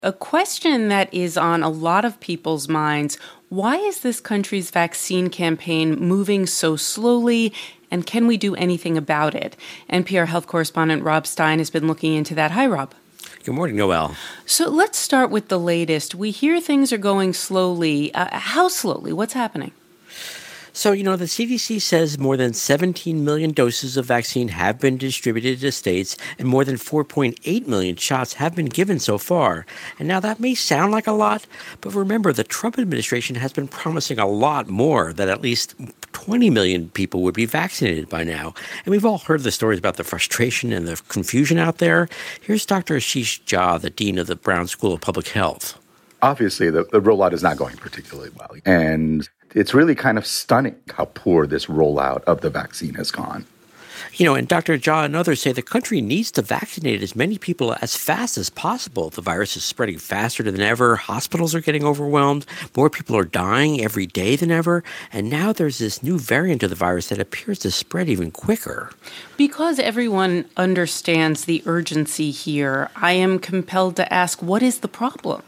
A question that is on a lot of people's minds: why is this country's vaccine campaign moving so slowly, and can we do anything about it? NPR health correspondent Rob Stein has been looking into that. Hi, Rob. Good morning, Noel. So let's start with the latest. We hear things are going slowly. How slowly? What's happening? So, the CDC says more than 17 million doses of vaccine have been distributed to states, and more than 4.8 million shots have been given so far. And now that may sound like a lot, but remember, the Trump administration has been promising a lot more, that at least 20 million people would be vaccinated by now. And we've all heard the stories about the frustration and the confusion out there. Here's Dr. Ashish Jha, the dean of the Brown School of Public Health. Obviously, the rollout is not going particularly well. And it's really kind of stunning how poor this rollout of the vaccine has gone. And Dr. Jha and others say the country needs to vaccinate as many people as fast as possible. The virus is spreading faster than ever. Hospitals are getting overwhelmed. More people are dying every day than ever. And now there's this new variant of the virus that appears to spread even quicker. Because everyone understands the urgency here, I am compelled to ask, what is the problem?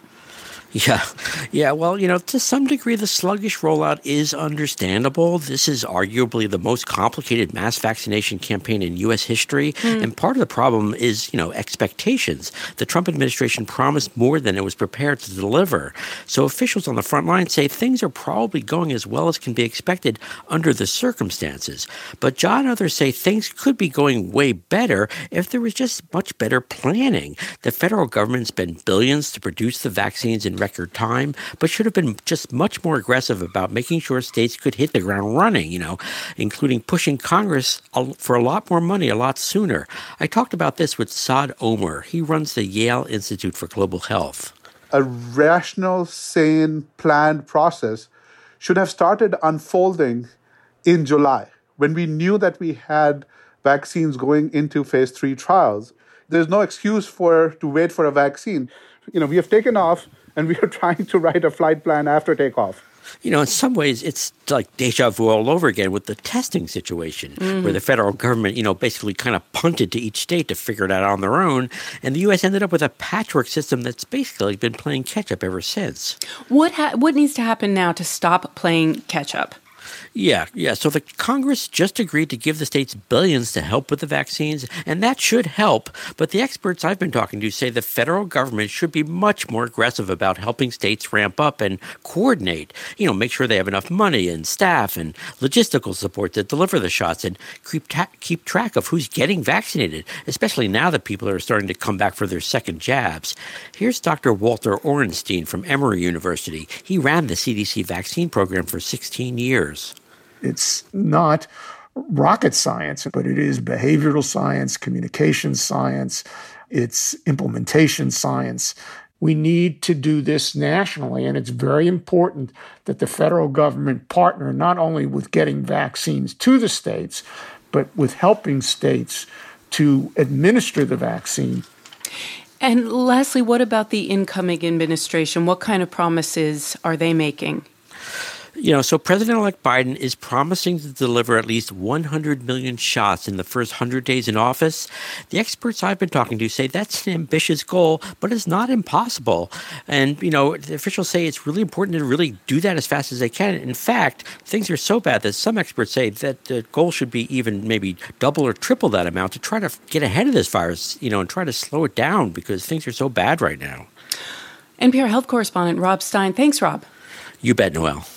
Yeah. Well, to some degree, the sluggish rollout is understandable. This is arguably the most complicated mass vaccination campaign in U.S. history. And part of the problem is, expectations. The Trump administration promised more than it was prepared to deliver. So officials on the front line say things are probably going as well as can be expected under the circumstances. But Jha and others say things could be going way better if there was just much better planning. The federal government spent billions to produce the vaccines in record time, but should have been just much more aggressive about making sure states could hit the ground running, including pushing Congress for a lot more money a lot sooner. I talked about this with Saad Omer. He runs the Yale Institute for Global Health. A rational, sane, planned process should have started unfolding in July, when we knew that we had vaccines going into phase 3 trials. There's no excuse to wait for a vaccine. We have taken off, and we are trying to write a flight plan after takeoff. In some ways, it's like deja vu all over again with the testing situation, where the federal government, basically kind of punted to each state to figure it out on their own. And the U.S. ended up with a patchwork system that's basically been playing catch-up ever since. What needs to happen now to stop playing catch-up? Yeah. So the Congress just agreed to give the states billions to help with the vaccines, and that should help. But the experts I've been talking to say the federal government should be much more aggressive about helping states ramp up and coordinate, make sure they have enough money and staff and logistical support to deliver the shots and keep track of who's getting vaccinated, especially now that people are starting to come back for their second jabs. Here's Dr. Walter Orenstein from Emory University. He ran the CDC vaccine program for 16 years. It's not rocket science, but it is behavioral science, communication science, it's implementation science. We need to do this nationally, and it's very important that the federal government partner not only with getting vaccines to the states, but with helping states to administer the vaccine. And lastly, what about the incoming administration? What kind of promises are they making? So President-elect Biden is promising to deliver at least 100 million shots in the first 100 days in office. The experts I've been talking to say that's an ambitious goal, but it's not impossible. And, the officials say it's really important to really do that as fast as they can. In fact, things are so bad that some experts say that the goal should be even maybe double or triple that amount to try to get ahead of this virus, and try to slow it down because things are so bad right now. NPR health correspondent Rob Stein. Thanks, Rob. You bet, Noel.